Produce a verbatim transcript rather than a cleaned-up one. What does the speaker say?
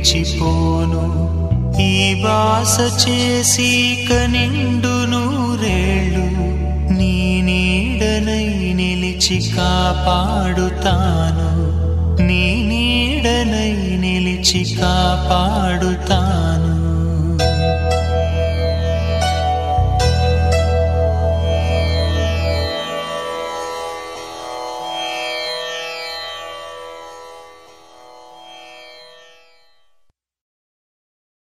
విడిచిపోను ఈ వాస చేసి కనిండు నూరేళ్ళు నీ నీడనై నిలిచి కాపాడుతాను నీ నీడనై నిలిచి కాపాడుతాను